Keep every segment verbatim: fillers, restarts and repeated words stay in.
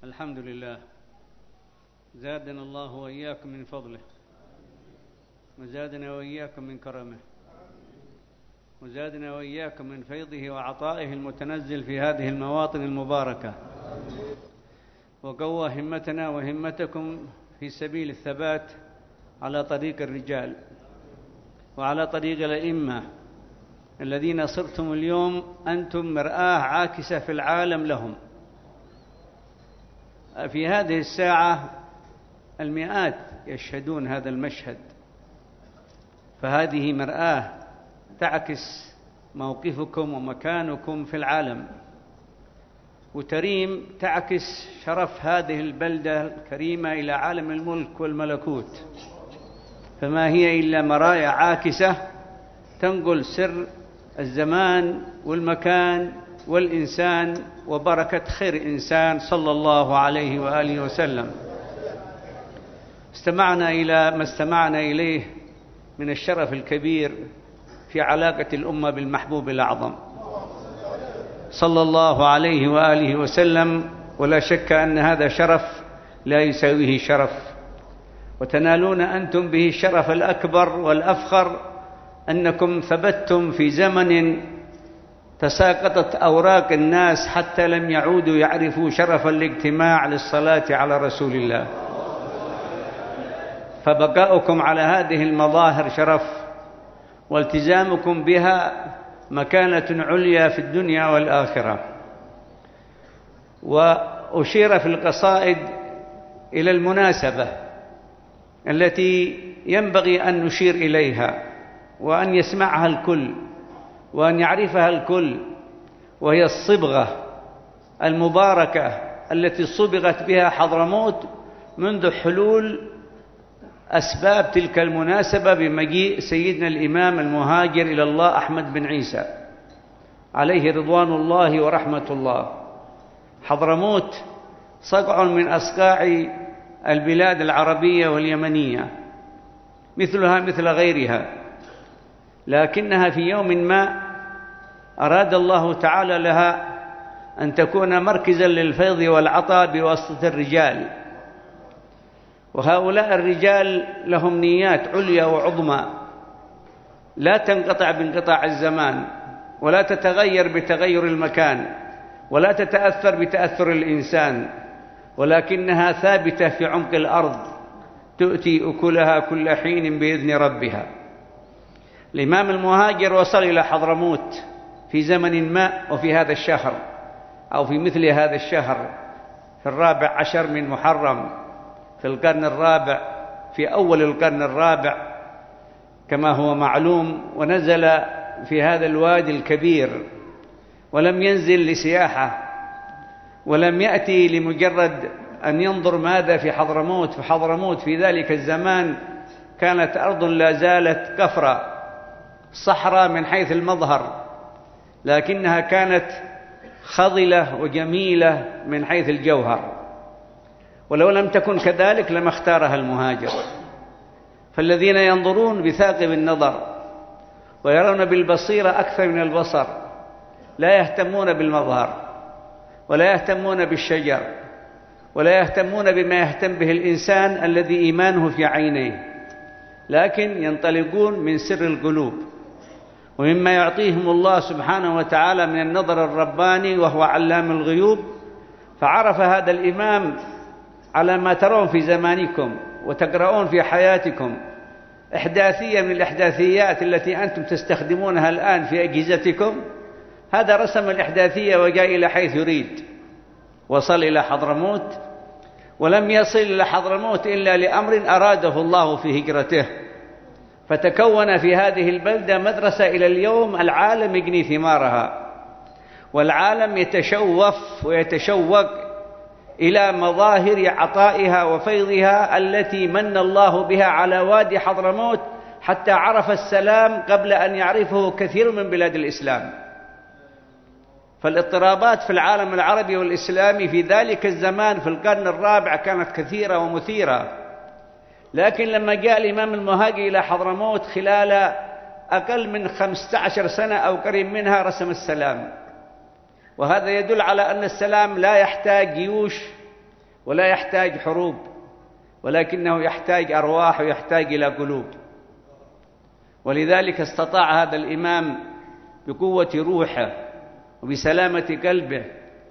الحمد لله، زادنا الله وإياكم من فضله، وزادنا وإياكم من كرمه، وزادنا وإياكم من فيضه وعطائه المتنزل في هذه المواطن المباركة، وقوى همتنا وهمتكم في سبيل الثبات على طريق الرجال وعلى طريق الأئمة الذين صرتم اليوم أنتم مرآة عاكسة في العالم لهم. في هذه الساعة المئات يشهدون هذا المشهد، فهذه مرآة تعكس موقفكم ومكانكم في العالم، وتريم تعكس شرف هذه البلدة الكريمة إلى عالم الملك والملكوت، فما هي إلا مرايا عاكسة تنقل سر الزمان والمكان والإنسان وبركة خير إنسان صلى الله عليه وآله وسلم. استمعنا إلى ما استمعنا إليه من الشرف الكبير في علاقة الأمة بالمحبوب الأعظم صلى الله عليه وآله وسلم، ولا شك أن هذا شرف لا يساويه شرف، وتنالون أنتم به الشرف الأكبر والأفخر أنكم ثبتتم في زمن تساقطت أوراق الناس حتى لم يعودوا يعرفوا شرف الاجتماع للصلاة على رسول الله، فبقاؤكم على هذه المظاهر شرف، والتزامكم بها مكانة عليا في الدنيا والآخرة. وأشير في القصائد إلى المناسبة التي ينبغي أن نشير إليها وأن يسمعها الكل وأن يعرفها الكل، وهي الصبغة المباركة التي صبغت بها حضرموت منذ حلول أسباب تلك المناسبة بمجيء سيدنا الإمام المهاجر إلى الله أحمد بن عيسى عليه رضوان الله ورحمة الله. حضرموت صقع من أصقاع البلاد العربية واليمنية، مثلها مثل غيرها، لكنها في يوم ما أراد الله تعالى لها أن تكون مركزا للفيض والعطاء بواسطة الرجال، وهؤلاء الرجال لهم نيات عليا وعظمى لا تنقطع بانقطاع الزمان، ولا تتغير بتغير المكان، ولا تتأثر بتأثر الإنسان، ولكنها ثابتة في عمق الأرض تؤتي أكلها كل حين بإذن ربها. الإمام المهاجر وصل إلى حضرموت في زمن ما، وفي هذا الشهر أو في مثل هذا الشهر في الرابع عشر من محرم في القرن الرابع، في أول القرن الرابع كما هو معلوم، ونزل في هذا الوادي الكبير، ولم ينزل لسياحة، ولم يأتي لمجرد أن ينظر ماذا في حضرموت. في حضرموت في ذلك الزمان كانت أرض لا زالت كفرة صحراء من حيث المظهر، لكنها كانت خضلة وجميلة من حيث الجوهر، ولو لم تكن كذلك لما اختارها المهاجر. فالذين ينظرون بثاقب النظر ويرون بالبصيرة أكثر من البصر لا يهتمون بالمظهر، ولا يهتمون بالشجر، ولا يهتمون بما يهتم به الإنسان الذي إيمانه في عينيه، لكن ينطلقون من سر القلوب ومما يعطيهم الله سبحانه وتعالى من النظر الرباني وهو علام الغيوب. فعرف هذا الإمام على ما ترون في زمانكم وتقرؤون في حياتكم إحداثية من الإحداثيات التي أنتم تستخدمونها الآن في أجهزتكم، هذا رسم الإحداثية وجاء إلى حيث يريد، وصل إلى حضرموت، ولم يصل إلى حضرموت إلا لأمر أراده الله في هجرته، فتكون في هذه البلدة مدرسة إلى اليوم العالم يجني ثمارها، والعالم يتشوف ويتشوق إلى مظاهر عطائها وفيضها التي من الله بها على وادي حضرموت، حتى عرف السلام قبل أن يعرفه كثير من بلاد الإسلام. فالاضطرابات في العالم العربي والإسلامي في ذلك الزمان في القرن الرابع كانت كثيرة ومثيرة، لكن لما جاء الإمام المهاجر إلى حضرموت خلال أقل من خمسة عشر سنة أو قريب منها رسم السلام، وهذا يدل على أن السلام لا يحتاج جيوش ولا يحتاج حروب، ولكنه يحتاج أرواح ويحتاج إلى قلوب. ولذلك استطاع هذا الإمام بقوة روحه وبسلامة قلبه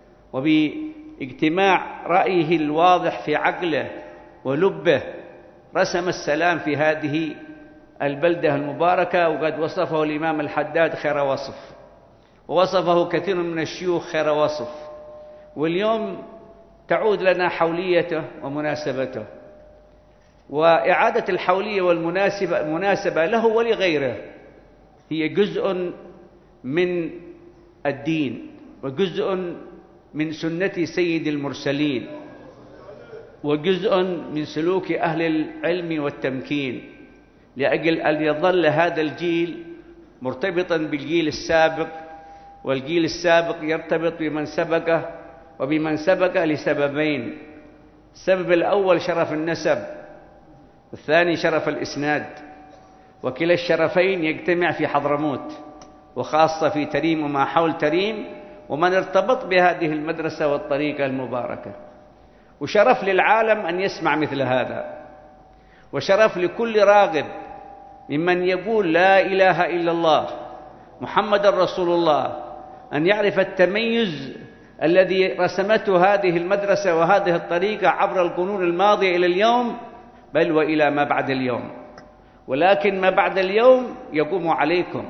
وباجتماع رأيه الواضح في عقله ولبه رسم السلام في هذه البلدة المباركة. وقد وصفه الإمام الحداد خير وصف، ووصفه كثير من الشيوخ خير وصف، واليوم تعود لنا حوليته ومناسبته. وإعادة الحولية والمناسبة مناسبة له ولغيره هي جزء من الدين وجزء من سنة سيد المرسلين وجزء من سلوك أهل العلم والتمكين، لأجل أن يظل هذا الجيل مرتبطا بالجيل السابق، والجيل السابق يرتبط بمن سبقه وبمن سبق لسببين: السبب الأول شرف النسب، والثاني شرف الإسناد، وكلا الشرفين يجتمع في حضرموت، وخاصة في تريم وما حول تريم، ومن ارتبط بهذه المدرسة والطريقة المباركة. وشرف للعالم أن يسمع مثل هذا، وشرف لكل راغب ممن يقول لا إله إلا الله محمد رسول الله أن يعرف التميز الذي رسمته هذه المدرسة وهذه الطريقة عبر القرون الماضية إلى اليوم، بل وإلى ما بعد اليوم. ولكن ما بعد اليوم يقوم عليكم،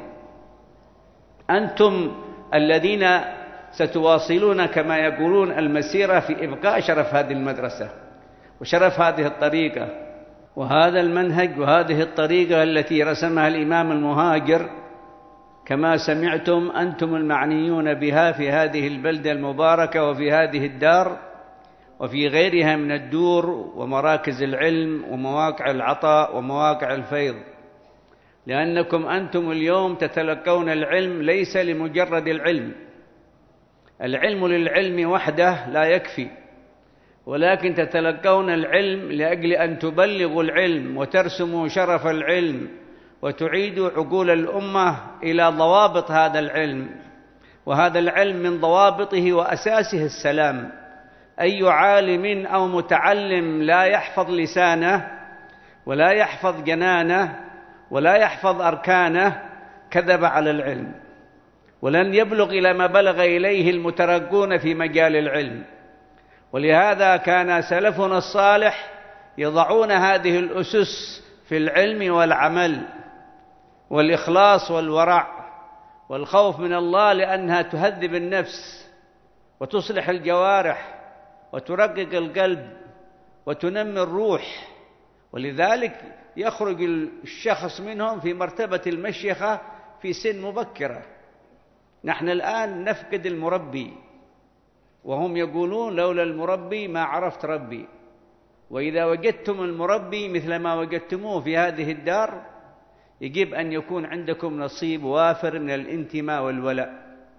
أنتم الذين ستواصلون كما يقولون المسيرة في إبقاء شرف هذه المدرسة وشرف هذه الطريقة وهذا المنهج وهذه الطريقة التي رسمها الإمام المهاجر. كما سمعتم أنتم المعنيون بها في هذه البلدة المباركة وفي هذه الدار وفي غيرها من الدور ومراكز العلم ومواقع العطاء ومواقع الفيض، لأنكم أنتم اليوم تتلقون العلم ليس لمجرد العلم، العلم للعلم وحده لا يكفي، ولكن تتلقون العلم لأجل أن تبلغوا العلم وترسموا شرف العلم وتعيدوا عقول الأمة إلى ضوابط هذا العلم. وهذا العلم من ضوابطه وأساسه السلام. أي عالم أو متعلم لا يحفظ لسانه ولا يحفظ جنانه ولا يحفظ أركانه كذب على العلم، ولن يبلغ إلى ما بلغ إليه المترقون في مجال العلم. ولهذا كان سلفنا الصالح يضعون هذه الأسس في العلم والعمل والإخلاص والورع والخوف من الله، لأنها تهذب النفس وتصلح الجوارح وترقق القلب وتنمي الروح. ولذلك يخرج الشخص منهم في مرتبة المشيخة في سن مبكرة. نحن الآن نفقد المربي، وهم يقولون لولا المربي ما عرفت ربي. وإذا وجدتم المربي مثل ما وجدتموه في هذه الدار يجب أن يكون عندكم نصيب وافر من الانتماء والولاء.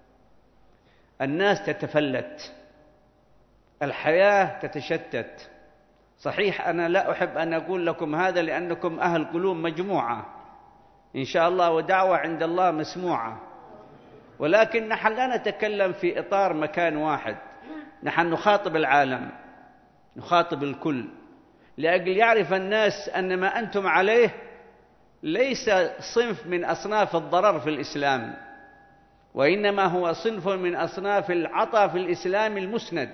الناس تتفلت، الحياة تتشتت. صحيح أنا لا أحب أن أقول لكم هذا لأنكم أهل قلوب مجموعة إن شاء الله ودعوة عند الله مسموعة، ولكن نحن لا نتكلم في إطار مكان واحد، نحن نخاطب العالم، نخاطب الكل، لأجل يعرف الناس أن ما أنتم عليه ليس صنف من أصناف الضرر في الإسلام، وإنما هو صنف من أصناف العطاء في الإسلام المسند،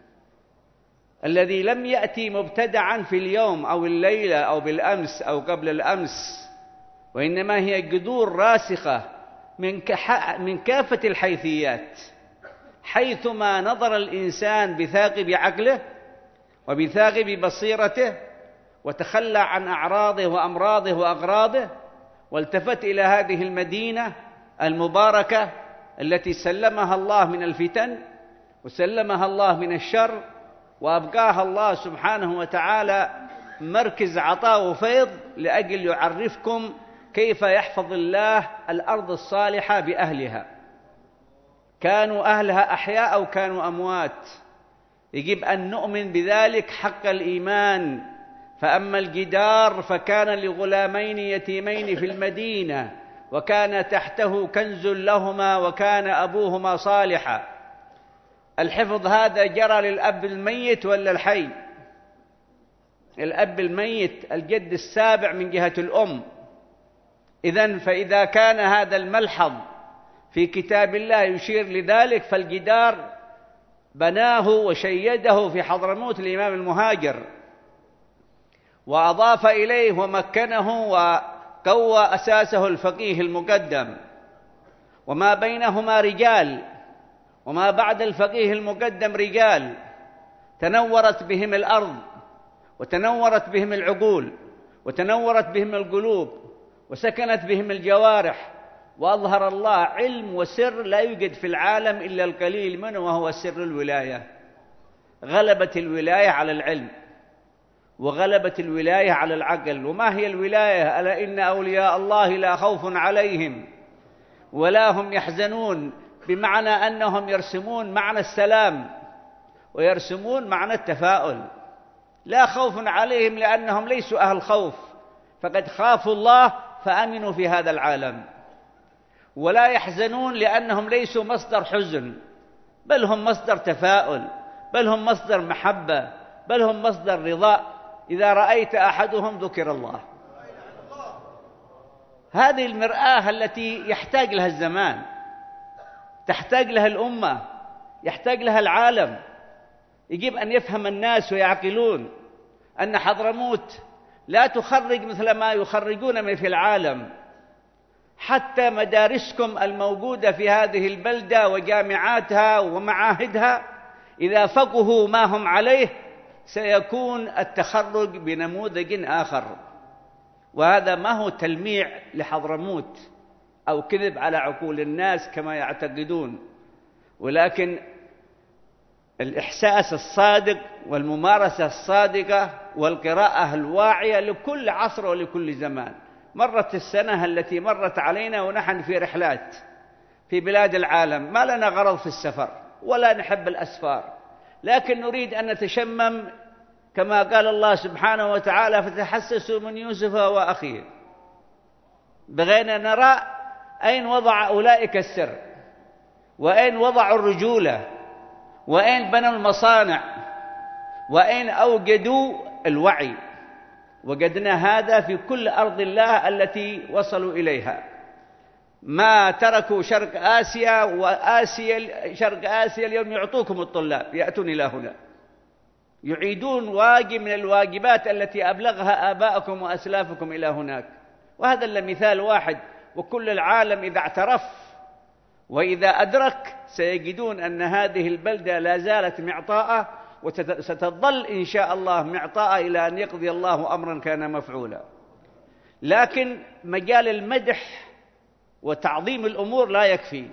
الذي لم يأتي مبتدعا في اليوم أو الليلة أو بالأمس أو قبل الأمس، وإنما هي جذور راسخة من من كافة الحيثيات. حيثما نظر الإنسان بثاقب عقله وبثاقب بصيرته وتخلى عن أعراضه وأمراضه وأغراضه والتفت إلى هذه المدينة المباركة التي سلمها الله من الفتن وسلمها الله من الشر وأبقاها الله سبحانه وتعالى مركز عطاء وفيض لأجل يعرفكم كيف يحفظ الله الأرض الصالحة بأهلها، كانوا أهلها أحياء أو كانوا أموات. يجب أن نؤمن بذلك حق الإيمان. فأما الجدار فكان لغلامين يتيمين في المدينة وكان تحته كنز لهما وكان أبوهما صالحا. الحفظ هذا جرى للأب الميت ولا الحي؟ الأب الميت الجد السابع من جهة الأم. إذن فإذا كان هذا الملحظ في كتاب الله يشير لذلك، فالجدار بناه وشيده في حضرموت الإمام المهاجر، وأضاف إليه ومكنه وقوى أساسه الفقيه المقدم، وما بينهما رجال، وما بعد الفقيه المقدم رجال تنورت بهم الأرض، وتنورت بهم العقول، وتنورت بهم القلوب، وسكنت بهم الجوارح، وأظهر الله علم وسر لا يوجد في العالم إلا القليل منه، وهو سر الولاية. غلبت الولاية على العلم، وغلبت الولاية على العقل. وما هي الولاية؟ ألا إن أولياء الله لا خوف عليهم ولا هم يحزنون، بمعنى أنهم يرسمون معنى السلام ويرسمون معنى التفاؤل. لا خوف عليهم لأنهم ليسوا أهل خوف، فقد خافوا الله فأمنوا في هذا العالم. ولا يحزنون لأنهم ليسوا مصدر حزن، بل هم مصدر تفاؤل، بل هم مصدر محبة، بل هم مصدر رضا. إذا رأيت أحدهم ذكر الله. هذه المرآة التي يحتاج لها الزمان، تحتاج لها الأمة، يحتاج لها العالم. يجب أن يفهم الناس ويعقلون أن حضرموت لا تخرج مثل ما يخرجون من في العالم. حتى مدارسكم الموجودة في هذه البلدة وجامعاتها ومعاهدها إذا فقهوا ما هم عليه سيكون التخرج بنموذج آخر. وهذا ما هو تلميع لحضرموت أو كذب على عقول الناس كما يعتقدون، ولكن الإحساس الصادق والممارسة الصادقة والقراءة الواعية لكل عصر ولكل زمان. مرت السنة التي مرت علينا ونحن في رحلات في بلاد العالم، ما لنا غرض في السفر ولا نحب الأسفار، لكن نريد أن نتشمم كما قال الله سبحانه وتعالى: فتحسسوا من يوسف وأخيه. بغينا نرى أين وضع أولئك السر، وأين وضعوا الرجولة، وأين بنوا المصانع، وأين أوجدوا الوعي. وجدنا هذا في كل أرض الله التي وصلوا إليها. ما تركوا شرق آسيا، وآسيا شرق آسيا اليوم يعطوكم الطلاب يأتون إلى هنا، يعيدون واجب من الواجبات التي أبلغها آباءكم وأسلافكم إلى هناك. وهذا إلا مثال واحد، وكل العالم إذا اعترف وإذا أدرك سيجدون أن هذه البلدة لا زالت معطاءة، وستظل إن شاء الله معطاءة إلى أن يقضي الله أمرا كان مفعولا. لكن مجال المدح وتعظيم الأمور لا يكفي.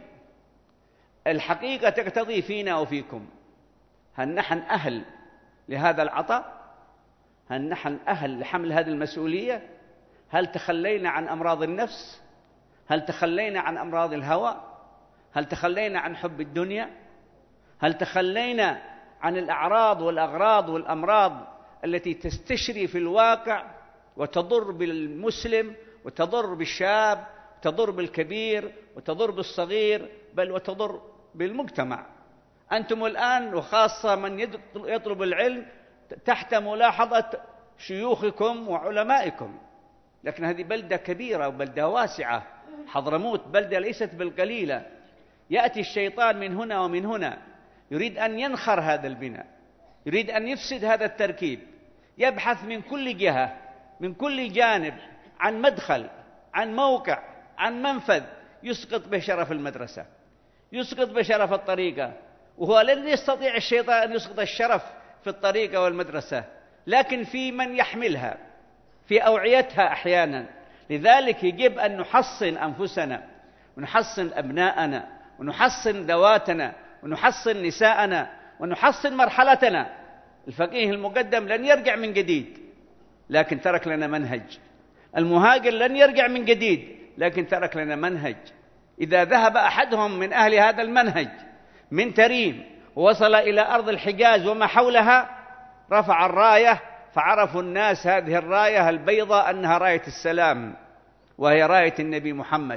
الحقيقة تقتضي فينا وفيكم. هل نحن أهل لهذا العطاء؟ هل نحن أهل لحمل هذه المسؤولية؟ هل تخلينا عن أمراض النفس؟ هل تخلينا عن أمراض الهوى؟ هل تخلينا عن حب الدنيا؟ هل تخلينا عن الأعراض والأغراض والأمراض التي تستشري في الواقع وتضر بالمسلم وتضر بالشاب وتضر بالكبير وتضر بالصغير، بل وتضر بالمجتمع؟ أنتم الآن وخاصة من يطلب العلم تحت ملاحظة شيوخكم وعلمائكم، لكن هذه بلدة كبيرة وبلدة واسعة. حضرموت بلدة ليست بالقليلة. يأتي الشيطان من هنا ومن هنا، يريد أن ينخر هذا البناء، يريد أن يفسد هذا التركيب، يبحث من كل جهة من كل جانب عن مدخل، عن موقع، عن منفذ يسقط به شرف المدرسة، يسقط به شرف الطريقة. وهو لن يستطيع الشيطان أن يسقط الشرف في الطريقة والمدرسة، لكن في من يحملها في أوعيتها أحيانا. لذلك يجب أن نحصن أنفسنا ونحصن أبناءنا ونحصن ذواتنا ونحصن نساءنا ونحصن مرحلتنا. الفقيه المقدم لن يرجع من جديد، لكن ترك لنا منهج. المهاجر لن يرجع من جديد، لكن ترك لنا منهج. إذا ذهب أحدهم من أهل هذا المنهج من تريم ووصل إلى أرض الحجاز وما حولها، رفع الراية، فعرفوا الناس هذه الراية البيضاء أنها راية السلام، وهي راية النبي محمد،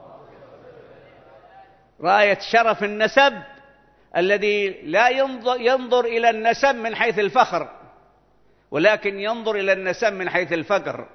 راية شرف النسب الذي لا ينظر, ينظر إلى النسب من حيث الفخر، ولكن ينظر إلى النسب من حيث الفقر.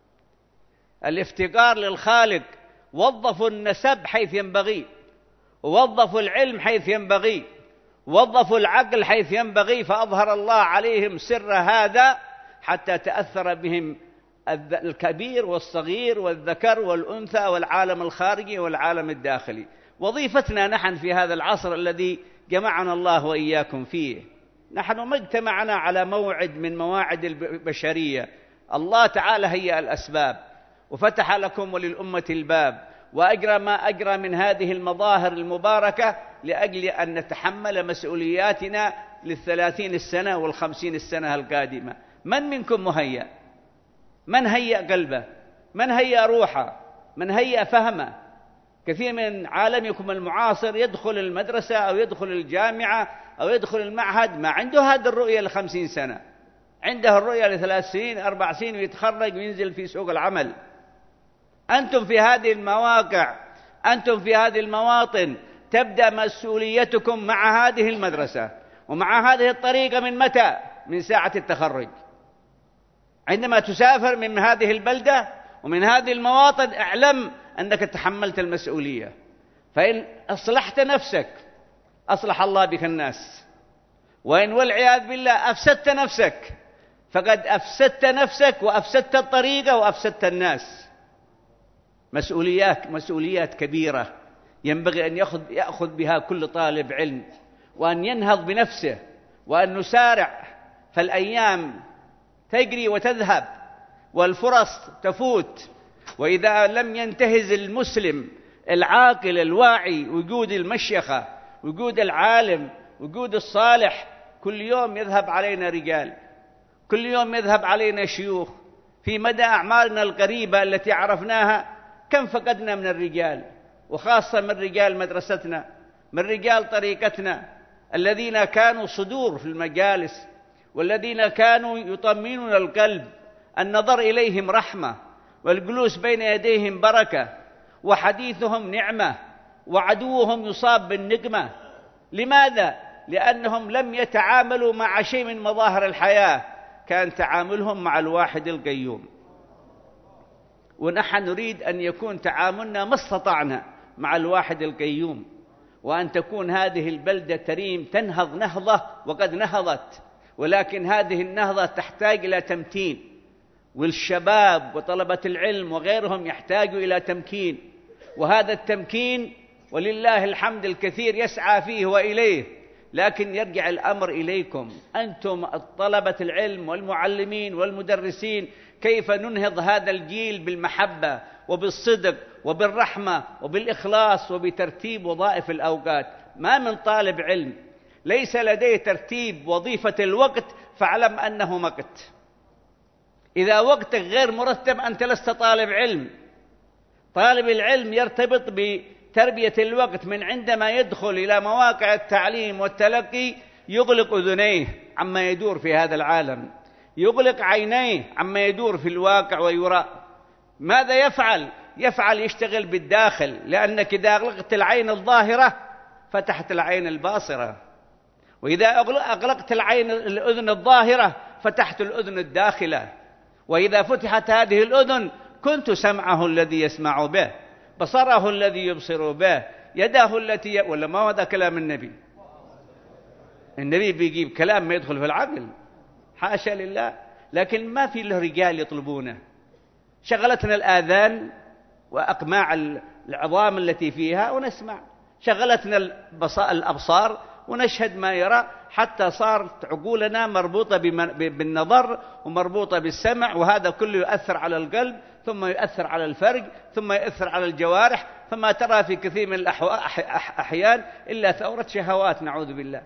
الافتقار للخالق، وظفوا النسب حيث ينبغي، ووظفوا العلم حيث ينبغي، وظفوا العقل حيث ينبغي، فأظهر الله عليهم سر هذا حتى تأثر بهم الكبير والصغير والذكر والأنثى والعالم الخارجي والعالم الداخلي. وظيفتنا نحن في هذا العصر الذي جمعنا الله وإياكم فيه، نحن ما اجتمعنا على موعد من مواعيد البشرية. الله تعالى هيأ الأسباب وفتح لكم وللأمة الباب، وأجرى ما أجرى من هذه المظاهر المباركة لأجل أن نتحمل مسؤولياتنا للثلاثين السنة والخمسين السنة القادمة. من منكم مهيأ؟ من هيأ قلبه؟ من هيأ روحه؟ من هيأ فهمه؟ كثير من عالمكم المعاصر يدخل المدرسة أو يدخل الجامعة أو يدخل المعهد ما عنده هذه الرؤية لخمسين سنة، عنده الرؤية لثلاث سنين أربع سنين ويتخرج وينزل في سوق العمل. أنتم في هذه المواقع، أنتم في هذه المواطن تبدأ مسؤوليتكم مع هذه المدرسة ومع هذه الطريقة. من متى؟ من ساعة التخرج. عندما تسافر من هذه البلدة ومن هذه المواطن اعلم أنك تحملت المسؤولية، فإن أصلحت نفسك أصلح الله بك الناس، وإن والعياذ بالله أفسدت نفسك فقد أفسدت نفسك وأفسدت الطريقة وأفسدت الناس. مسؤوليات مسؤوليات كبيرة ينبغي أن يأخذ, يأخذ بها كل طالب علم، وأن ينهض بنفسه، وأن نسارع، فالأيام تجري وتذهب والفرص تفوت. وإذا لم ينتهز المسلم العاقل الواعي وجود المشيخة وجود العالم وجود الصالح، كل يوم يذهب علينا رجال، كل يوم يذهب علينا شيوخ. في مدى أعمارنا القريبة التي عرفناها كم فقدنا من الرجال، وخاصة من رجال مدرستنا، من رجال طريقتنا، الذين كانوا صدور في المجالس، والذين كانوا يطمئنون القلب. النظر إليهم رحمة، والجلوس بين يديهم بركة، وحديثهم نعمة، وعدوهم يصاب بالنقمة. لماذا؟ لأنهم لم يتعاملوا مع شيء من مظاهر الحياة، كان تعاملهم مع الواحد القيوم. ونحن نريد أن يكون تعاملنا ما استطعنا مع الواحد القيوم، وأن تكون هذه البلدة تريم تنهض نهضة، وقد نهضت، ولكن هذه النهضة تحتاج إلى تمتين، والشباب وطلبة العلم وغيرهم يحتاجوا إلى تمكين. وهذا التمكين ولله الحمد الكثير يسعى فيه وإليه، لكن يرجع الأمر إليكم أنتم طلبة العلم والمعلمين والمدرسين، كيف ننهض هذا الجيل بالمحبة وبالصدق وبالرحمة وبالإخلاص وبترتيب وظائف الأوقات. ما من طالب علم ليس لديه ترتيب وظيفة الوقت فاعلم أنه مقت. إذا وقتك غير مرتب أنت لست طالب علم. طالب العلم يرتبط بتربية الوقت من عندما يدخل إلى مواقع التعليم والتلقي، يغلق أذنيه عما يدور في هذا العالم، يغلق عينيه عما يدور في الواقع ويرى. ماذا يفعل؟ يفعل يشتغل بالداخل، لأنك إذا أغلقت العين الظاهرة فتحت العين الباصرة، وإذا أغلقت العين الأذن الظاهرة فتحت الأذن الداخلة، وإذا فتحت هذه الأذن كنت سمعه الذي يسمع به، بصره الذي يبصر به، يده التي ي... ولا ما هذا كلام النبي؟ النبي بيجيب كلام ما يدخل في العقل، حاشا لله. لكن ما في له رجال يطلبونه. شغلتنا الآذان وأقماع العظام التي فيها ونسمع، شغلتنا الأبصار ونشهد ما يرى، حتى صارت عقولنا مربوطة بالنظر ومربوطة بالسمع، وهذا كله يؤثر على القلب، ثم يؤثر على الفرج، ثم يؤثر على الجوارح. فما ترى في كثير من الأحيان إلا ثورة شهوات، نعوذ بالله.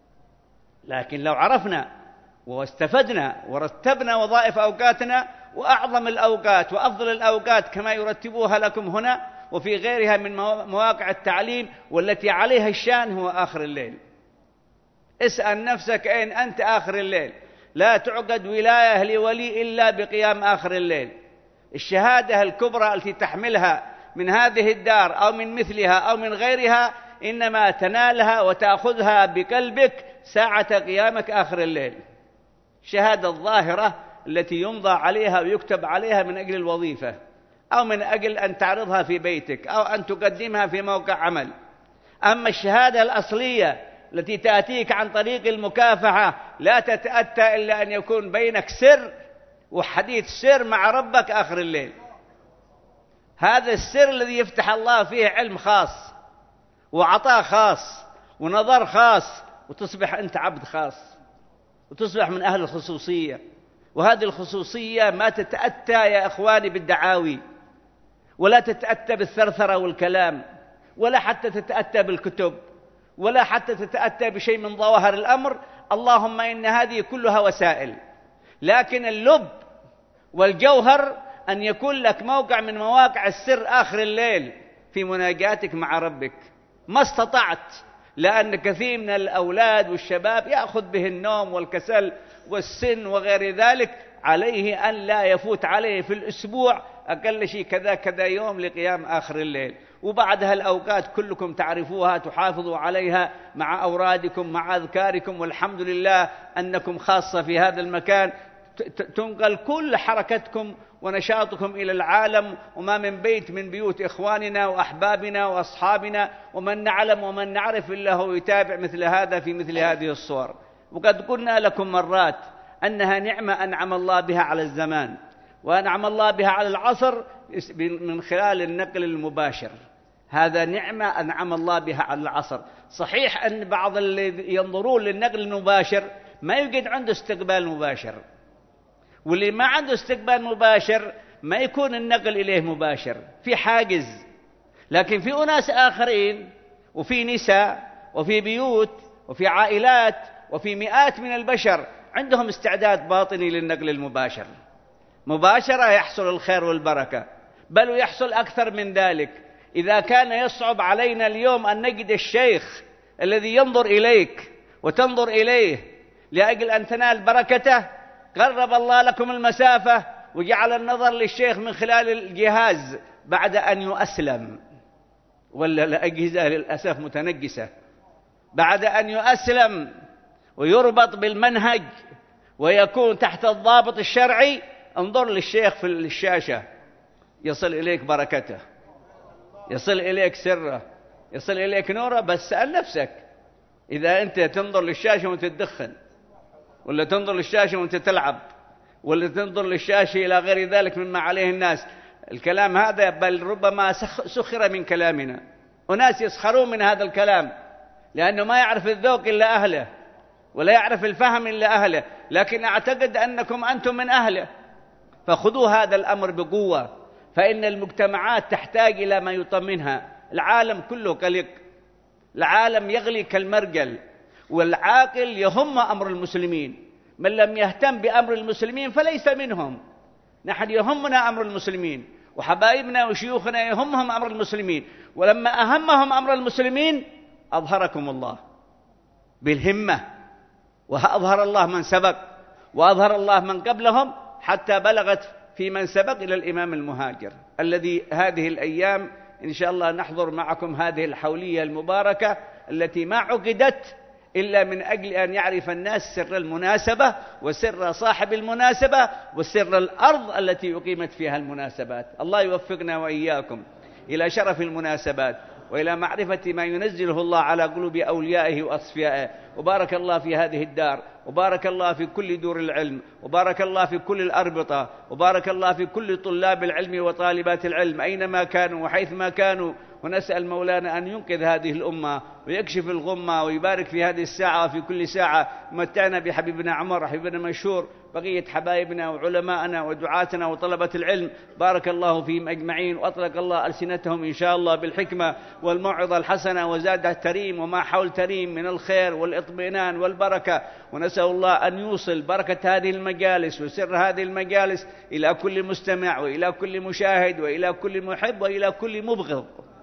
لكن لو عرفنا واستفدنا ورتبنا وظائف أوقاتنا، وأعظم الأوقات وأفضل الأوقات كما يرتبوها لكم هنا وفي غيرها من مواقع التعليم، والتي عليها الشان هو آخر الليل. اسأل نفسك أين أنت آخر الليل. لا تعقد ولاية لولي إلا بقيام آخر الليل. الشهادة الكبرى التي تحملها من هذه الدار أو من مثلها أو من غيرها إنما تنالها وتأخذها بقلبك ساعة قيامك آخر الليل. شهادة الظاهرة التي يمضى عليها ويكتب عليها من أجل الوظيفة، أو من أجل أن تعرضها في بيتك، أو أن تقدمها في موقع عمل. أما الشهادة الأصلية التي تأتيك عن طريق المكافحة لا تتأتى إلا أن يكون بينك سر وحديث سر مع ربك آخر الليل. هذا السر الذي يفتح الله فيه علم خاص وعطاء خاص ونظر خاص، وتصبح أنت عبد خاص، وتصبح من أهل الخصوصية. وهذه الخصوصية ما تتأتى يا إخواني بالدعاوي، ولا تتأتى بالثرثرة والكلام، ولا حتى تتأتى بالكتب، ولا حتى تتأتى بشيء من ظواهر الأمر. اللهم إن هذه كلها وسائل، لكن اللب والجوهر أن يكون لك موقع من مواقع السر آخر الليل في مناجاتك مع ربك ما استطعت، لأن كثير من الأولاد والشباب يأخذ به النوم والكسل والسن وغير ذلك، عليه أن لا يفوت عليه في الأسبوع أقل شيء كذا كذا يوم لقيام آخر الليل. وبعدها الأوقات كلكم تعرفوها، تحافظوا عليها مع أورادكم مع أذكاركم، والحمد لله أنكم خاصة في هذا المكان، تنقل كل حركتكم ونشاطكم إلى العالم، وما من بيت من بيوت إخواننا وأحبابنا وأصحابنا ومن نعلم ومن نعرف إلا هو يتابع مثل هذا في مثل هذه الصور. وقد قلنا لكم مرات أنها نعمة أنعم الله بها على الزمان، وأنعم الله بها على العصر من خلال النقل المباشر. هذا نعمة أنعم الله بها على العصر. صحيح أن بعض اللي ينظرون للنقل المباشر ما يوجد عنده استقبال مباشر، واللي ما عنده استقبال مباشر ما يكون النقل إليه مباشر، في حاجز. لكن في أناس آخرين وفي نساء وفي بيوت وفي عائلات وفي مئات من البشر عندهم استعداد باطني للنقل المباشر، مباشرة يحصل الخير والبركة، بل ويحصل أكثر من ذلك. إذا كان يصعب علينا اليوم أن نجد الشيخ الذي ينظر إليك وتنظر إليه لأجل أن تنال بركته، قرب الله لكم المسافة وجعل النظر للشيخ من خلال الجهاز بعد أن يؤسلم، ولا الأجهزة للأسف متنجسة، بعد أن يؤسلم ويربط بالمنهج ويكون تحت الضابط الشرعي. انظر للشيخ في الشاشة، يصل إليك بركته، يصل إليك سره، يصل إليك نوره. بس سأل نفسك، إذا أنت تنظر للشاشة وأنت تدخن، ولا تنظر للشاشة وأنت تلعب، ولا تنظر للشاشة إلى غير ذلك مما عليه الناس، الكلام هذا بل ربما سخر من كلامنا، وناس يسخرون من هذا الكلام لأنه ما يعرف الذوق إلا أهله، ولا يعرف الفهم إلا أهله. لكن أعتقد أنكم أنتم من أهله، فخذوا هذا الأمر بقوة، فإن المجتمعات تحتاج إلى ما يطمئنها. العالم كله قلق، العالم يغلي كالمرجل، والعاقل يهم أمر المسلمين. من لم يهتم بأمر المسلمين فليس منهم. نحن يهمنا أمر المسلمين، وحبائبنا وشيوخنا يهمهم أمر المسلمين، ولما أهمهم أمر المسلمين أظهركم الله بالهمة، وأظهر الله من سبق، وأظهر الله من قبلهم، حتى بلغت في من سبق إلى الإمام المهاجر الذي هذه الأيام إن شاء الله نحضر معكم هذه الحولية المباركة التي ما عقدت إلا من أجل أن يعرف الناس سر المناسبة وسر صاحب المناسبة وسر الأرض التي أقيمت فيها المناسبات. الله يوفقنا وإياكم إلى شرف المناسبات وإلى معرفة ما ينزله الله على قلوب أوليائه وأصفيائه. وبارك الله في هذه الدار، وبارك الله في كل دور العلم، وبارك الله في كل الأربطة، وبارك الله في كل طلاب العلم وطالبات العلم أينما كانوا وحيثما كانوا. ونسأل مولانا أن ينقذ هذه الأمة ويكشف الغمة ويبارك في هذه الساعة وفي كل ساعة. متعنا بحبيبنا عمر، حبيبنا مشهور، بقية حبايبنا وعلماءنا ودعاتنا وطلبة العلم، بارك الله فيهم أجمعين، وأطلق الله ألسنتهم إن شاء الله بالحكمة والموعظة الحسنة، وزاد التريم وما حول تريم من الخير والإطمئنان والبركة. ونسأل الله أن يوصل بركة هذه المجالس وسر هذه المجالس إلى كل مستمع وإلى كل مشاهد وإلى كل محب وإلى كل مبغض.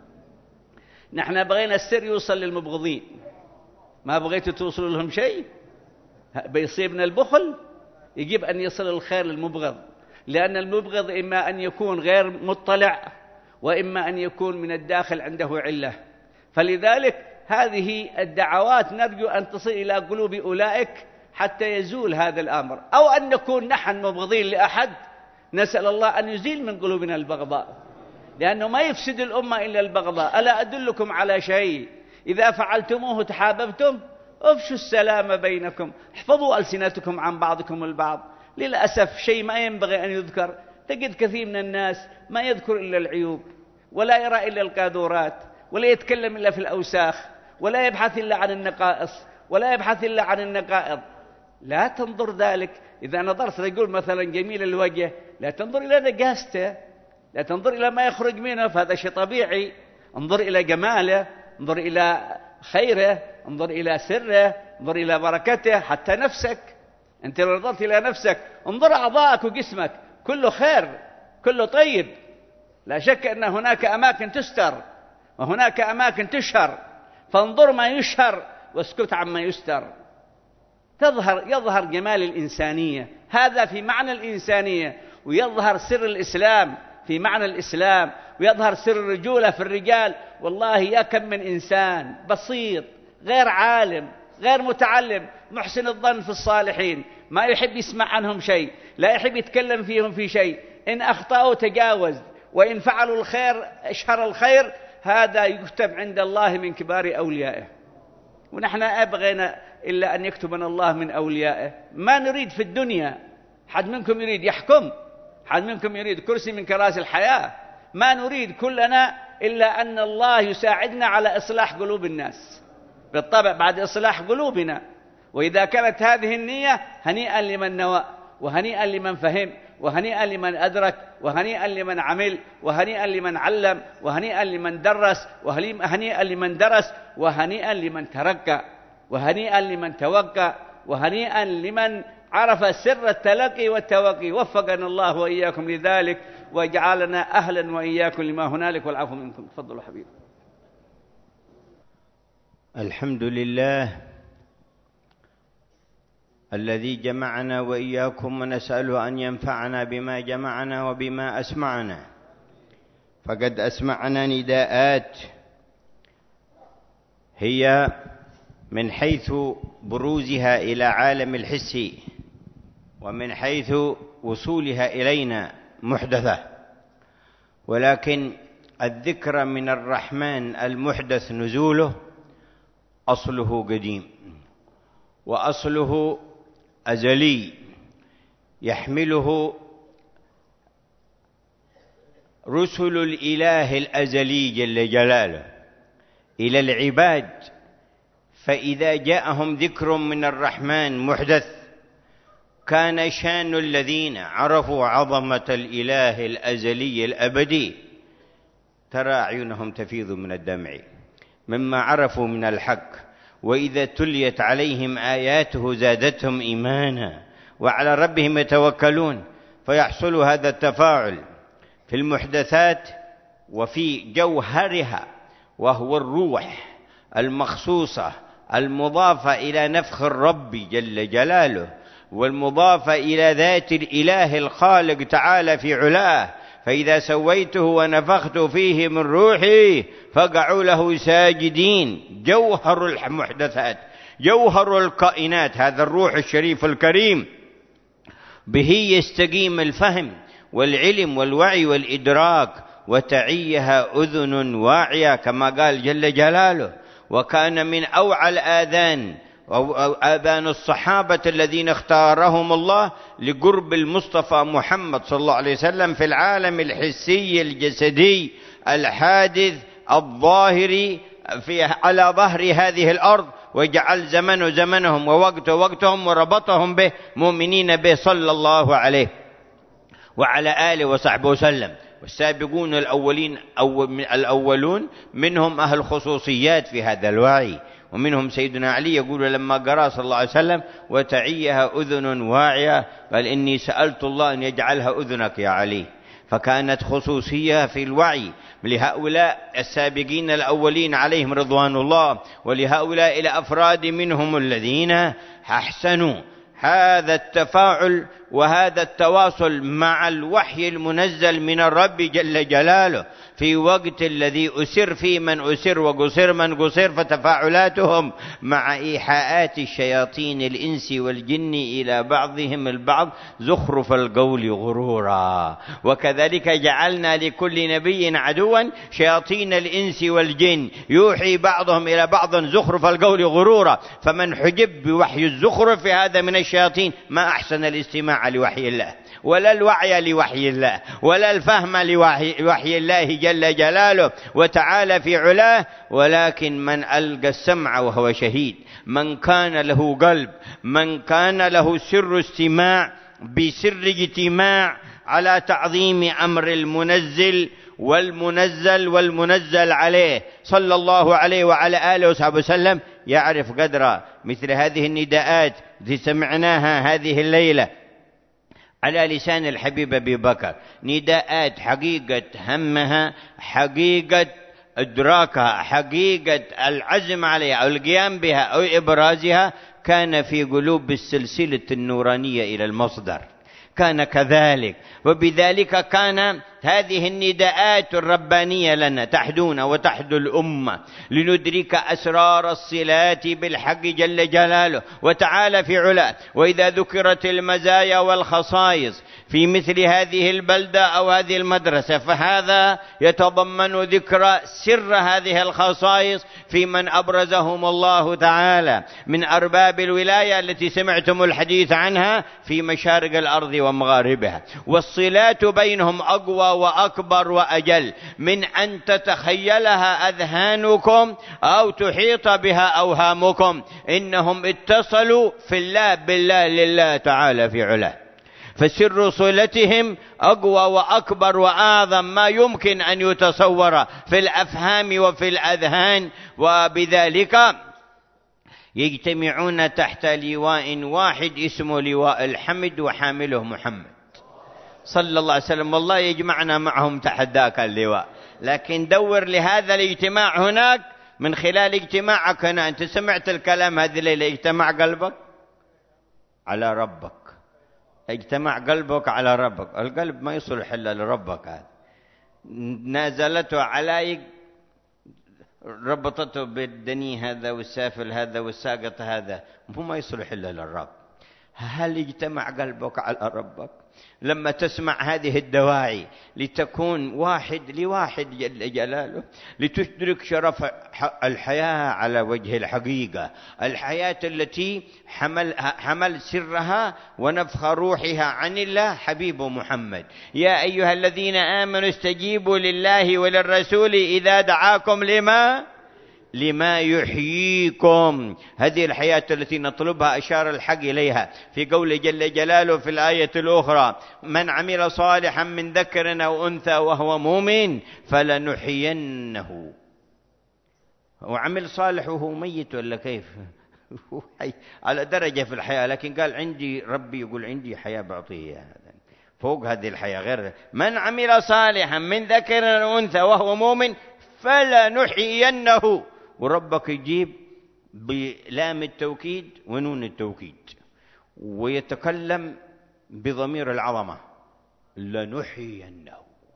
نحن بغينا السر يوصل للمبغضين، ما بغيتوا توصلوا لهم شيء. بيصيبنا البخل، يجب أن يصل الخير للمبغض، لأن المبغض إما أن يكون غير مطلع، وإما أن يكون من الداخل عنده علة. فلذلك هذه الدعوات نرجو أن تصل إلى قلوب أولئك حتى يزول هذا الأمر، أو أن نكون نحن مبغضين لأحد، نسأل الله أن يزيل من قلوبنا البغضاء، لأنه ما يفسد الأمة إلا البغضاء. ألا أدلكم على شيء إذا فعلتموه تحاببتم؟ افشوا السلام بينكم، احفظوا ألسنتكم عن بعضكم البعض. للأسف شيء ما ينبغي أن يذكر، تجد كثير من الناس ما يذكر إلا العيوب، ولا يرى إلا القاذورات، ولا يتكلم إلا في الأوساخ، ولا يبحث إلا عن النقائص، ولا يبحث إلا عن النقائض. لا تنظر ذلك. إذا نظرت تقول مثلا جميل الوجه، لا تنظر إلى نجاسته، لا تنظر إلى ما يخرج منه، فهذا شيء طبيعي. انظر إلى جماله، انظر إلى خيره، انظر إلى سره، انظر إلى بركته. حتى نفسك، أنت لو نظرت إلى نفسك، انظر أعضاءك وجسمك، كله خير، كله طيب. لا شك أن هناك أماكن تستر وهناك أماكن تشهر، فانظر ما يشهر واسكت عما يستر. تظهر يظهر جمال الإنسانية، هذا في معنى الإنسانية، ويظهر سر الإسلام في معنى الإسلام، ويظهر سر الرجولة في الرجال. والله يا كم من إنسان بسيط غير عالم غير متعلم محسن الظن في الصالحين، ما يحب يسمع عنهم شيء، لا يحب يتكلم فيهم في شيء، إن أخطأوا تجاوز، وإن فعلوا الخير اشهر الخير، هذا يكتب عند الله من كبار أوليائه. ونحن أبغينا إلا أن يكتبنا الله من أوليائه. ما نريد في الدنيا، حد منكم يريد يحكم، حد منكم يريد كرسي من كراسي الحياة، ما نريد كلنا إلا أن الله يساعدنا على إصلاح قلوب الناس، بالطبع بعد إصلاح قلوبنا. وإذا كانت هذه النية، هنيئا لمن نوى، وهنيئا لمن فهم، وهنيئا لمن أدرك، وهنيئا لمن عمل، وهنيئا لمن علم، وهنيئا لمن درس، وهنيئا لمن درس، وهنيئا لمن ترقى، وهنيئا لمن توقى، وهنيئا لمن عرف سر التلقي والتوقي. وفقنا الله وإياكم لذلك، وجعلنا أهلا وإياكم لما هنالك، والعفو منكم. تفضلوا حبيبي. الحمد لله الذي جمعنا وإياكم، ونسأله أن ينفعنا بما جمعنا وبما أسمعنا. فقد أسمعنا نداءات هي من حيث بروزها إلى عالم الحس، ومن حيث وصولها إلينا محدثة، ولكن الذكر من الرحمن المحدث نزوله أصله قديم، وأصله أزلي، يحمله رسل الإله الأزلي جل جلاله إلى العباد. فإذا جاءهم ذكر من الرحمن محدث، كان شان الذين عرفوا عظمة الإله الأزلي الأبدي ترى أعينهم تفيض من الدمع مما عرفوا من الحق، وإذا تليت عليهم آياته زادتهم إيمانا وعلى ربهم يتوكلون. فيحصل هذا التفاعل في المحدثات وفي جوهرها، وهو الروح المخصوصة المضافة إلى نفخ الرب جل جلاله، والمضافة إلى ذات الإله الخالق تعالى في علاه. فإذا سويته ونفخت فيه من روحي فقعوا له ساجدين. جوهر المحدثات، جوهر الكائنات، هذا الروح الشريف الكريم، به يستقيم الفهم والعلم والوعي والإدراك، وتعيها أذن واعية كما قال جل جلاله. وكان من أوعى الآذان آذان الصحابة الذين اختارهم الله لقرب المصطفى محمد صلى الله عليه وسلم في العالم الحسي الجسدي الحادث الظاهري في على ظهر هذه الأرض، وجعل زمن زمنهم ووقت وقتهم وربطهم به مؤمنين به صلى الله عليه وعلى آله وصحبه وسلم. والسابقون الأولين أو الأولون منهم أهل خصوصيات في هذا الوعي، ومنهم سيدنا علي يقول لما قرأ صلى الله عليه وسلم وتعيها أذن واعية قال إني سألت الله أن يجعلها أذنك يا علي. فكانت خصوصية في الوعي لهؤلاء السابقين الأولين عليهم رضوان الله، ولهؤلاء الأفراد منهم الذين أحسنوا هذا التفاعل وهذا التواصل مع الوحي المنزل من الرب جل جلاله في وقت الذي أسر فيه من أسر وقصر من قصر، فتفاعلاتهم مع إيحاءات الشياطين الإنس والجن إلى بعضهم البعض زخرف القول غرورا. وكذلك جعلنا لكل نبي عدوا شياطين الإنس والجن يوحي بعضهم إلى بعض زخرف القول غرورا. فمن حجب بوحي الزخرف هذا من الشياطين ما أحسن الاستماع لوحي الله، ولا الوعي لوحي الله، ولا الفهم لوحي الله جل جلاله وتعالى في علاه. ولكن من ألقى السمع وهو شهيد، من كان له قلب، من كان له سر استماع بسر اجتماع على تعظيم أمر المنزل والمنزل والمنزل عليه صلى الله عليه وعلى آله وصحبه وسلم، يعرف قدر مثل هذه النداءات التي سمعناها هذه الليلة على لسان الحبيب أبي بكر. نداءات حقيقة همها، حقيقة إدراكها، حقيقة العزم عليها أو القيام بها أو إبرازها كان في قلوب السلسلة النورانية إلى المصدر، كان كذلك. وبذلك كان هذه النداءات الربانية لنا تحدونا وتحدو الأمة لندرك أسرار الصلات بالحق جل جلاله وتعالى في علاه. وإذا ذكرت المزايا والخصائص في مثل هذه البلدة أو هذه المدرسة فهذا يتضمن ذكر سر هذه الخصائص في من أبرزهم الله تعالى من أرباب الولاية التي سمعتم الحديث عنها في مشارق الأرض ومغاربها. والصلات بينهم أقوى وأكبر وأجل من أن تتخيلها أذهانكم أو تحيط بها أوهامكم. إنهم اتصلوا في الله بالله لله تعالى في علاه، فسر صلتهم أقوى وأكبر وأعظم ما يمكن أن يتصور في الأفهام وفي الأذهان. وبذلك يجتمعون تحت لواء واحد اسمه لواء الحمد وحامله محمد صلى الله عليه وسلم. والله يجمعنا معهم تحت ذاك اللواء. لكن دور لهذا الاجتماع هناك من خلال اجتماعك هنا. أنت سمعت الكلام هذه الليلة، اجتمع قلبك على ربك، اجتمع قلبك على ربك. القلب ما يصلح إلا لربك. هذا نازلته عليك، ربطته بالدني هذا والسافل هذا والساقط هذا، هو ما يصلح إلا للرب. هل اجتمع قلبك على ربك لما تسمع هذه الدواعي لتكون واحد لواحد جل جلاله، لتدرك شرف الحياة على وجه الحقيقة، الحياة التي حمل, حمل سرها ونفخ روحها عن الله حبيب محمد. يا أيها الذين آمنوا استجيبوا لله وللرسول إذا دعاكم لما لما يحييكم. هذه الحياة التي نطلبها أشار الحق إليها في قول جل جلاله في الآية الأخرى: من عمل صالحا من ذكر أو أنثى وهو مؤمن فلنحيينه. وعمل صالح وهو ميت ولا كيف؟ على درجة في الحياة، لكن قال عندي ربي يقول عندي حياة بعطيه فوق هذه الحياة. غير من عمل صالحا من ذكر أو أنثى وهو مؤمن فلنحيينه، وربك يجيب بلام التوكيد ونون التوكيد ويتكلم بضمير العظمة لنحيينه.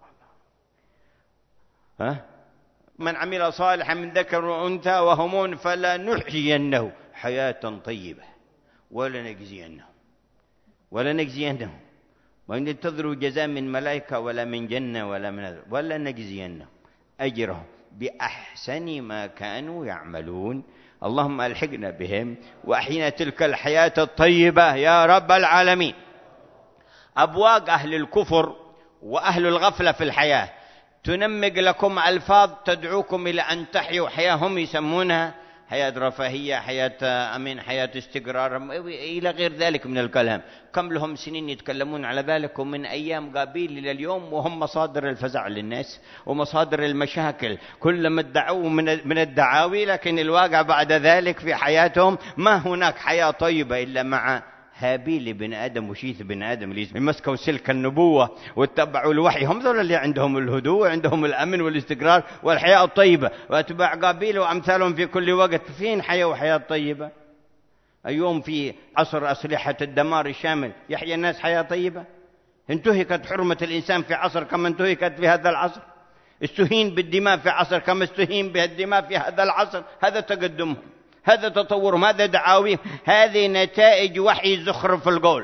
ها؟ من عمل صالحا من ذكر وأنثى وهو مؤمن فلنحيينه حياة طيبة ولنجزينه ولنجزينه ما ينتظروا جزاء من ملائكة ولا من جنة ولا من هذا، ولا نجزينه أجرهم بأحسن ما كانوا يعملون. اللهم ألحقنا بهم وأحينا تلك الحياة الطيبة يا رب العالمين. أبواق أهل الكفر وأهل الغفلة في الحياة تنمق لكم ألفاظ تدعوكم إلى أن تحيوا حياة هم يسمونها حياة رفاهية، حياة أمين، حياة استقرار إلى غير ذلك من الكلام. كم لهم سنين يتكلمون على ذلك، ومن أيام قابيل إلى اليوم وهم مصادر الفزع للناس ومصادر المشاكل. كلما ادعوا من الدعاوي، لكن الواقع بعد ذلك في حياتهم ما هناك حياة طيبة إلا مع هابيل بن آدم وشيث بن آدم اللي مسكوا سلك النبوة واتبعوا الوحي. هم ذول اللي عندهم الهدوء وعندهم الأمن والاستقرار والحياة الطيبة. واتباع قابيل وأمثالهم في كل وقت فين حياة وحياة طيبة؟ اليوم في عصر أسلحة الدمار الشامل يحيى الناس حياة طيبة؟ انتهكت حرمة الإنسان في عصر كما انتهكت في هذا العصر، استهين بالدماء في عصر كما استهين بالدماء في هذا العصر. هذا تقدمهم، هذا تطورهم، هذا دعاويهم، هذه نتائج وحي زخرف القول.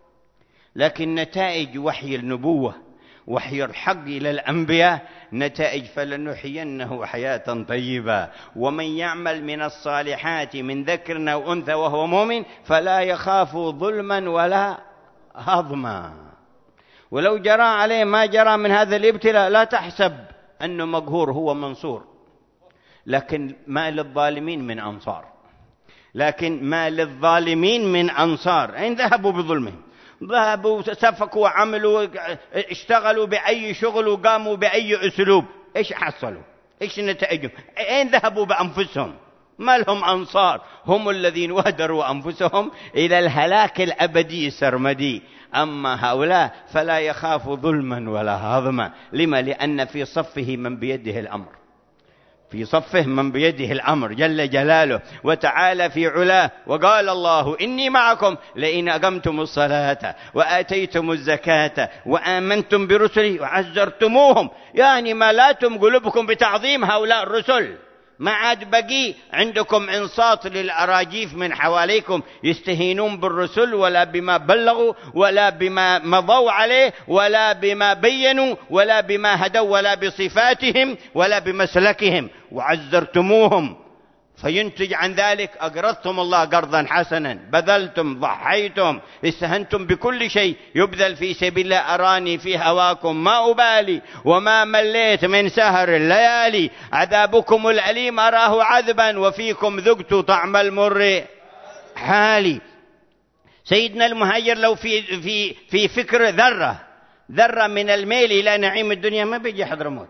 لكن نتائج وحي النبوة، وحي الحق إلى الأنبياء، نتائج فلنحيينه حياة طيبة. ومن يعمل من الصالحات من ذكر أو أنثى وهو مؤمن فلا يخاف ظلما ولا هضما. ولو جرى عليه ما جرى من هذا الابتلاء لا تحسب أنه مقهور، هو منصور. لكن ما للظالمين من أنصار، لكن ما للظالمين من أنصار. إن ذهبوا بظلمهم، ذهبوا سفكوا وعملوا اشتغلوا بأي شغل وقاموا بأي أسلوب، إيش حصلوا؟ إيش نتائجهم؟ أين ذهبوا بأنفسهم؟ ما لهم أنصار، هم الذين وهدروا أنفسهم إلى الهلاك الأبدي السرمدي. أما هؤلاء فلا يخاف ظلما ولا هضما. لما؟ لأن في صفه من بيده الأمر، في صفه من بيده الأمر جل جلاله وتعالى في علاه. وقال الله إني معكم لئن أقمتم الصلاة وآتيتم الزكاة وآمنتم برسلي وعزرتموهم. يعني ملاتم قلوبكم بتعظيم هؤلاء الرسل، ما عاد بقي عندكم انصات للأراجيف من حواليكم يستهينون بالرسل ولا بما بلغوا ولا بما مضوا عليه ولا بما بينوا ولا بما هدوا ولا بصفاتهم ولا بمسلكهم. وعزرتموهم، فينتج عن ذلك أقرضتم الله قرضا حسنا، بذلتم، ضحيتم، استهنتم بكل شيء يبذل في سبيل الله. أراني في هواكم ما أبالي وما مليت من سهر الليالي، عذابكم الأليم أراه عذبا وفيكم ذقت طعم المر حالي. سيدنا المهاجر لو في في في فكر ذرة ذرة من الميل إلى نعيم الدنيا ما بيجي حضرموت.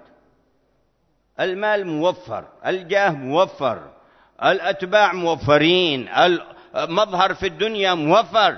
المال موفر، الجاه موفر، الأتباع موفرين، المظهر في الدنيا موفر،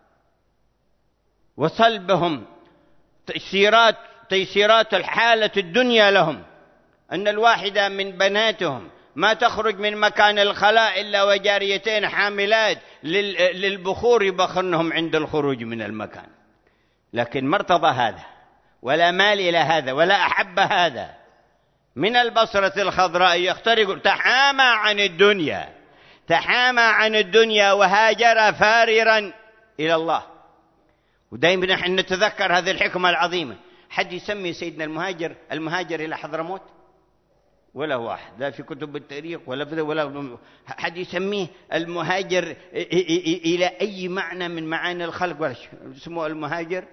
وصلبهم تيسيرات تيسيرات الحالة الدنيا لهم. أن الواحدة من بناتهم ما تخرج من مكان الخلاء إلا وجاريتين حاملات للبخور يبخرنهم عند الخروج من المكان. لكن ما ارتضى هذا ولا مال إلى هذا ولا أحب هذا. من البصرة الخضراء يخترق، تحامى عن الدنيا، تحامى عن الدنيا وهاجر فاررا إلى الله. ودائما نحن نتذكر هذه الحكمة العظيمة. حد يسمي سيدنا المهاجر المهاجر إلى حضرموت؟ ولا واحد، لا في كتب التاريخ ولا في ولا حد يسميه المهاجر إلى أي معنى من معاني الخلق، ولا اسمه المهاجر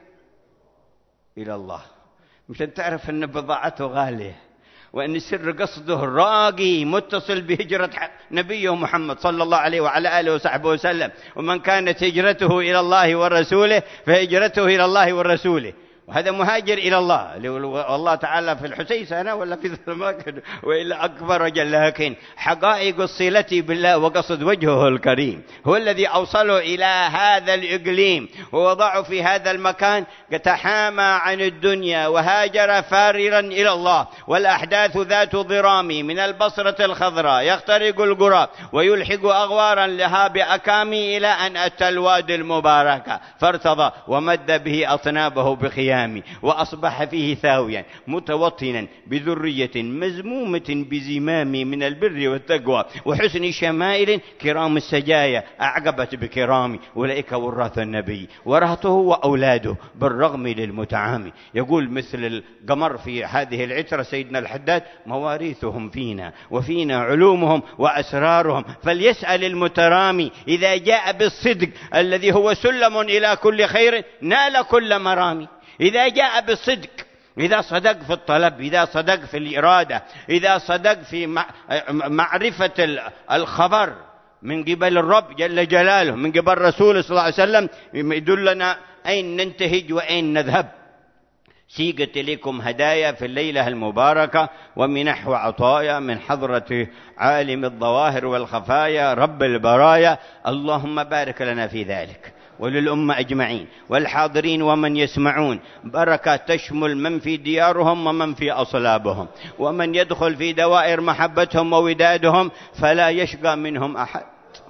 إلى الله. مشان تعرف أن بضاعته غالية، وأن سر قصده راقي متصل بهجرة نبيه محمد صلى الله عليه وعلى آله وصحبه وسلم. ومن كانت هجرته إلى الله ورسوله فهجرته إلى الله ورسوله. وهذا مهاجر إلى الله. والله تعالى في الحسيسنة ولا في الأماكن وإلا أكبر رجل. لكن حقائق الصلة بالله وقصد وجهه الكريم هو الذي أوصله إلى هذا الإقليم ووضعه في هذا المكان. تحامى عن الدنيا وهاجر فاررا إلى الله. والأحداث ذات ضرام من البصرة الخضراء يخترق القرى ويلحق أغوارا لها بأكامي إلى أن أتى الوادي المباركة فارتضى ومد به أطنابه بخيام، وأصبح فيه ثاويا متوطنا بذرية مزمومة بزمام من البر والتقوى وحسن شمائل كرام السجايا أعقبت بكرام. أولئك وراث النبي ورثته وأولاده بالرغم للمتعامي. يقول مثل القمر في هذه العترة سيدنا الحداد: مواريثهم فينا وفينا علومهم وأسرارهم، فليسأل المترامي إذا جاء بالصدق الذي هو سلم إلى كل خير نال كل مرامي. إذا جاء بالصدق، إذا صدق في الطلب، إذا صدق في الإرادة، إذا صدق في معرفة الخبر من قبل الرب جل جلاله من قبل رسوله صلى الله عليه وسلم يدلنا أين ننتهج وأين نذهب. سيقت إليكم هدايا في الليلة المباركة ومنح وعطايا من حضرة عالم الظواهر والخفايا رب البرايا. اللهم بارك لنا في ذلك وللأمة أجمعين والحاضرين ومن يسمعون. بركة تشمل من في ديارهم ومن في أصلابهم ومن يدخل في دوائر محبتهم وودادهم، فلا يشقى منهم أحد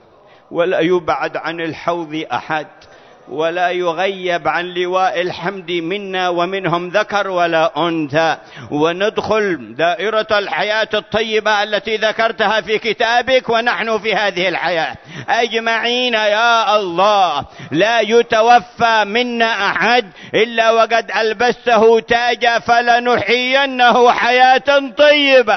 ولا يبعد عن الحوض أحد، ولا يغيب عن لواء الحمد منا ومنهم ذكر ولا أنثى، وندخل دائرة الحياة الطيبة التي ذكرتها في كتابك ونحن في هذه الحياة أجمعين يا الله. لا يتوفى منا أحد إلا وقد ألبسته تاجا، فلنحيينه حياة طيبة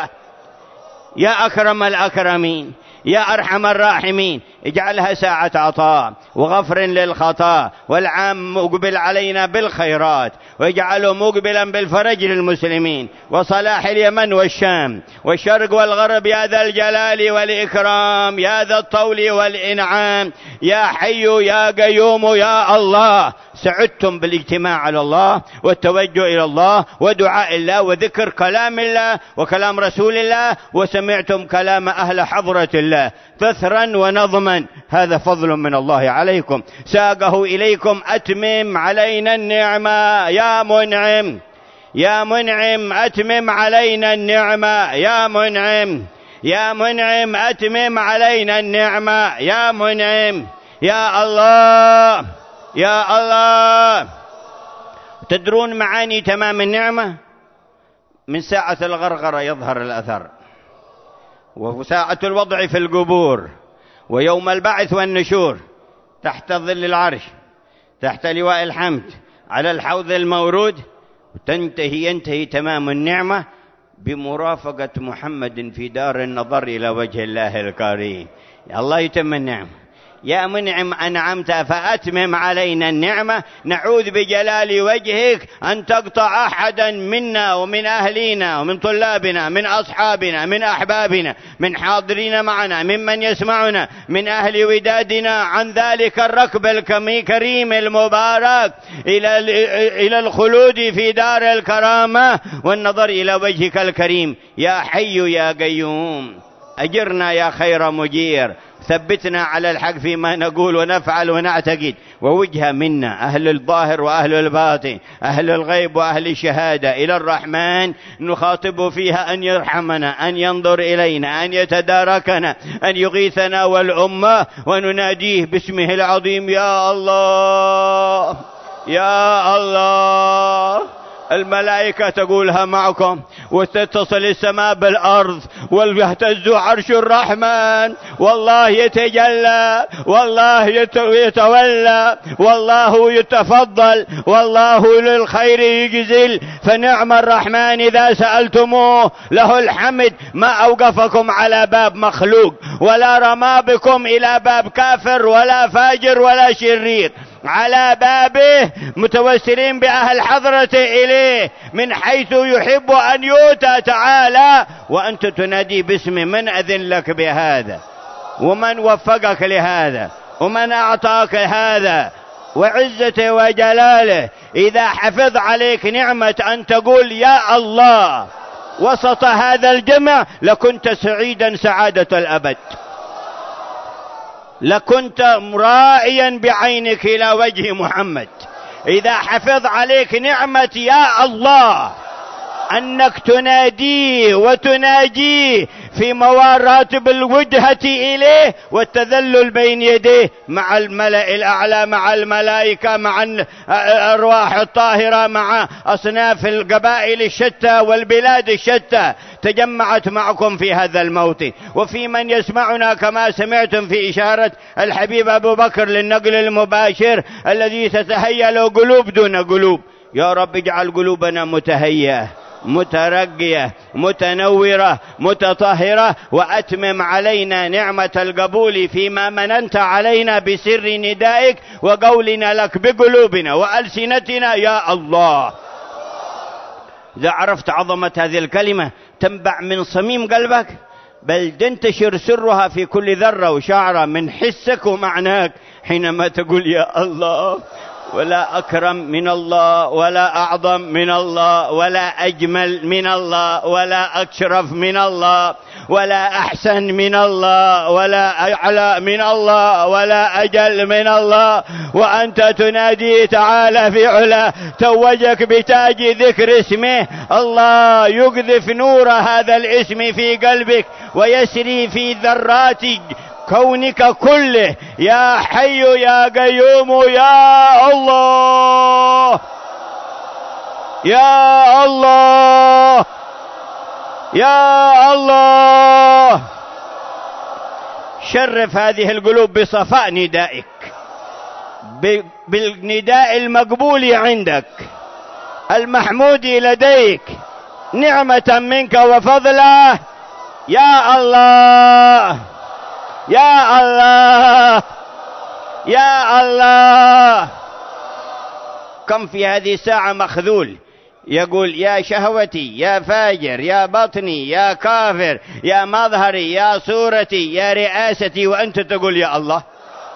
يا أكرم الأكرمين يا أرحم الراحمين. اجعلها ساعة عطاء وغفر للخطا، والعام مقبل علينا بالخيرات، واجعله مقبلا بالفرج للمسلمين وصلاح اليمن والشام والشرق والغرب يا ذا الجلال والإكرام يا ذا الطول والإنعام يا حي يا قيوم يا الله. سعدتم بالاجتماع على الله والتوجه إلى الله ودعاء الله وذكر كلام الله وكلام رسول الله، وسمعتم كلام أهل حضرة الله تثرا ونظما. هذا فضل من الله عليكم ساقه إليكم. أتمم علينا النعمة يا منعم يا منعم، أتمم علينا النعمة يا منعم يا منعم، أتمم علينا النعمة يا منعم يا الله يا الله. تدرون معاني تمام النعمة؟ من ساعة الغرغرة يظهر الأثر، وساعة الوضع في القبور، ويوم البعث والنشور، تحت ظل العرش، تحت لواء الحمد، على الحوض المورود. تنتهي ينتهي تمام النعمة بمرافقة محمد في دار النظر إلى وجه الله الكريم. يا الله يتم النعمة. يا منعم أنعمت فأتمم علينا النعمة. نعوذ بجلال وجهك أن تقطع أحدا منا ومن أهلينا ومن طلابنا من أصحابنا من أحبابنا من حاضرين معنا ممن يسمعنا من أهل ودادنا عن ذلك الركب الكريم المبارك إلى إلى الخلود في دار الكرامة والنظر إلى وجهك الكريم. يا حي يا قيوم أجرنا يا خير مجير، ثبتنا على الحق فيما نقول ونفعل ونعتقد، ووجه منا أهل الظاهر وأهل الباطن، أهل الغيب وأهل الشهادة إلى الرحمن نخاطب فيها أن يرحمنا، أن ينظر إلينا، أن يتداركنا، أن يغيثنا والأمة، ونناديه باسمه العظيم يا الله يا الله. الملائكة تقولها معكم، وتتصل السماء بالأرض، ويهتز عرش الرحمن، والله يتجلى، والله يتولى، والله يتفضل، والله للخير يجزل. فنعم الرحمن إذا سألتموه له الحمد، ما أوقفكم على باب مخلوق ولا رمى بكم إلى باب كافر ولا فاجر ولا شرير، على بابه متوسلين بأهل حضرته إليه من حيث يحب أن يؤتى تعالى، وأنت تنادي باسم من أذن لك بهذا، ومن وفقك لهذا، ومن أعطاك هذا، وعزته وجلاله. إذا حفظ عليك نعمة أن تقول يا الله وسط هذا الجمع لكنت سعيدا سعادة الأبد، لكنت راعيا بعينك إلى وجه محمد. إذا حفظ عليك نعمة يا الله أنك تناديه وتناجيه في مواراتب الوجهة إليه والتذلل بين يديه مع الملأ الأعلى، مع الملائكة، مع الأرواح الطاهرة، مع أصناف القبائل الشتى والبلاد الشتى تجمعت معكم في هذا الموت. وفي من يسمعنا كما سمعتم في إشارة الحبيب أبو بكر للنقل المباشر الذي تتهيأ له قلوب دون قلوب. يا رب اجعل قلوبنا متهيئة مترقية متنورة متطهرة، وأتمم علينا نعمة القبول فيما مننت علينا بسر ندائك وقولنا لك بقلوبنا وألسنتنا يا الله. إذا عرفت عظمة هذه الكلمة تنبع من صميم قلبك، بل تنتشر سرها في كل ذرة وشعرة من حسك ومعناك حينما تقول يا الله. ولا أكرم من الله، ولا أعظم من الله، ولا أجمل من الله، ولا أشرف من الله، ولا أحسن من الله، ولا أعلى من الله، ولا أجل من الله. وأنت تنادي تعالى في علا توجك بتاج ذكر اسمه. الله يقذف نور هذا الاسم في قلبك ويسري في ذرات كونك كله، يا حي يا قيوم يا الله يا الله يا الله. شرف هذه القلوب بصفاء ندائك، بالنداء المقبول عندك المحمود لديك، نعمة منك وفضلا يا الله يا الله يا الله. كم في هذه الساعة مخذول يقول يا شهوتي يا فاجر يا بطني يا كافر يا مظهري يا صورتي يا رئاستي، وأنت تقول يا الله.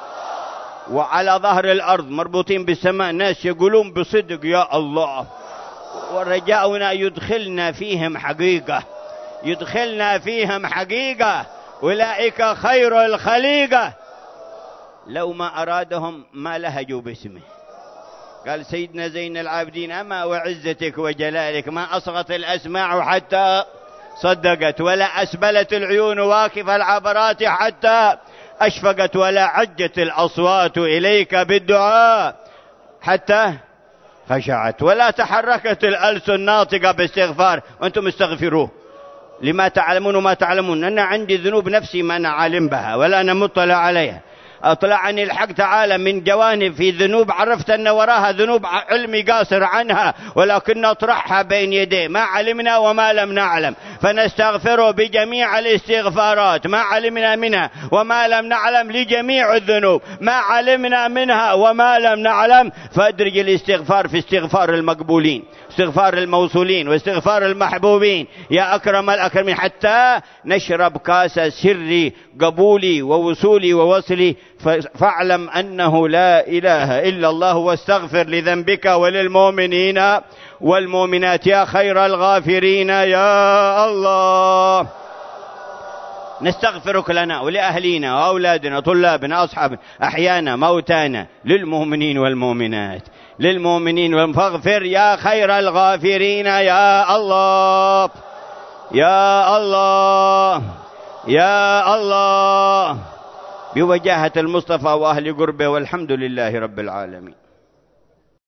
وعلى ظهر الأرض مربوطين بالسماء ناس يقولون بصدق يا الله، ورجاؤنا يدخلنا فيهم حقيقة، يدخلنا فيهم حقيقة، أولئك خير الخليقة. لو ما أرادهم ما لهجوا باسمه. قال سيدنا زين العابدين أما وعزتك وجلالك ما أصغت الأسماع حتى صدقت، ولا أسبلت العيون واقف العبرات حتى أشفقت، ولا عجت الأصوات إليك بالدعاء حتى خشعت، ولا تحركت الألسن الناطقة باستغفار وأنتم استغفروه لما تعلمون وما تعلمون. أنا عندي ذنوب نفسي ما أنا عالم بها ولا أنا مطلع عليها. أطلعني الحق تعالى من جوانب في ذنوب عرفت أن وراها ذنوب علمي قاصر عنها، ولكن نطرحها بين يديه ما علمنا وما لم نعلم، فنستغفره بجميع الاستغفارات ما علمنا منها وما لم نعلم، لجميع الذنوب ما علمنا منها وما لم نعلم. فأدرج الاستغفار في استغفار المقبولين، استغفار الموصولين واستغفار المحبوبين يا أكرم الأكرمين، حتى نشرب كاس سري قبولي ووصولي ووصلي. فاعلم أنه لا إله إلا الله، واستغفر لذنبك وللمؤمنين والمؤمنات يا خير الغافرين يا الله. نستغفرك لنا ولأهلينا وأولادنا طلابنا أصحابنا أحيانا موتانا، للمؤمنين والمؤمنات للمؤمنين والمغفر يا خير الغافرين يا الله يا الله يا الله، بوجاهة المصطفى وأهل قربه، والحمد لله رب العالمين.